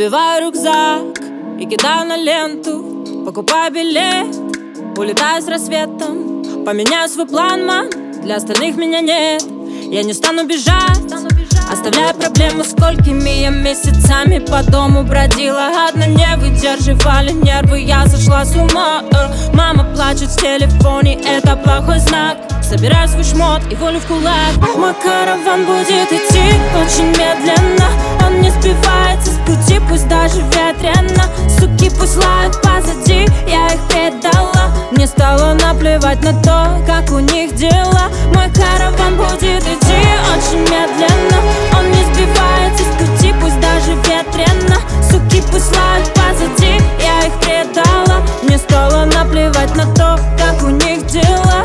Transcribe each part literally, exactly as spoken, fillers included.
Забиваю рюкзак и кидаю на ленту, покупаю билет, улетаю с рассветом. Поменяю свой план, мам, для остальных меня нет. Я не стану бежать, оставляя проблемы. Сколькими я месяцами по дому бродила одна, не выдерживали нервы, я сошла с ума. Мама плачет в телефоне, это плохой знак. Собираю свой шмот и волю в кулак. Мой караван будет идти очень медленно, он не сбивается с пути, пусть даже ветрено. Суки пусть лают позади, я их предала. Мне стало наплевать на то, как у них дела. Мой караван будет идти очень медленно, он не сбивается с пути, пусть даже ветрено. Суки пусть лают позади, я их предала. Мне стало наплевать на то, как у них дела.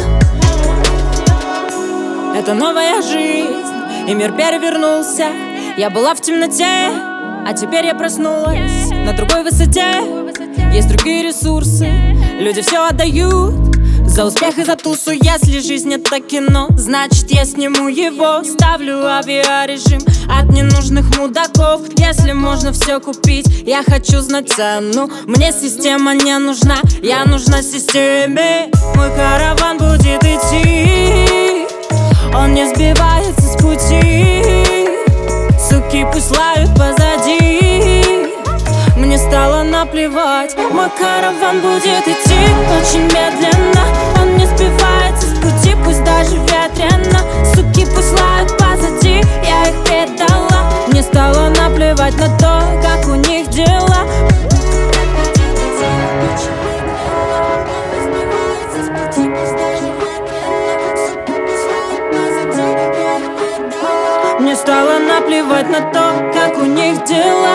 Это новая жизнь, и мир перевернулся. Я была в темноте, а теперь я проснулась на другой высоте. Есть другие ресурсы, люди все отдают за успех и за тусу. Если жизнь это кино, значит я сниму его. Ставлю авиарежим от ненужных мудаков. Если можно все купить, я хочу знать цену. Мне система не нужна, я нужна системе. Мой караван будет идти, он не сбивается с пути. Суки пусть лают позади, мне стало наплевать. Мой караван будет идти очень медленно, он не сбивается с пути, пусть даже ветрено. Суки пусть лают позади, я их предала. Мне стало наплевать на то, как у них дела. Мне стало наплевать на то, как у них дела.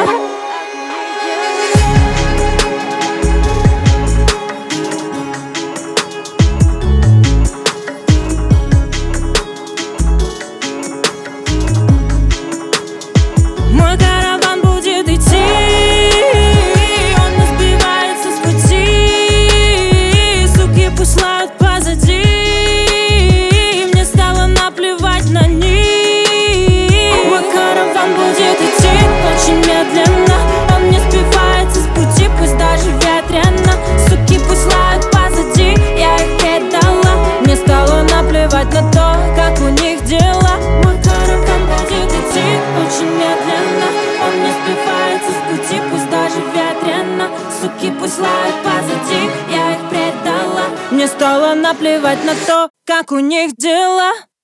Мой караван будет идти, он не сбивается с пути. Суки пусть лают позади, мне стало наплевать на них. Будет идти очень медленно, он не сбивается с пути, пусть даже ветрено. Суки пусть лают позади, я их предала. Мне стало наплевать на то, как у них дела. Мой караван будет идти очень медленно, он не сбивается с пути, пусть даже ветрено. Суки пусть лают позади, я их предала. Мне стало наплевать на то, как у них дела.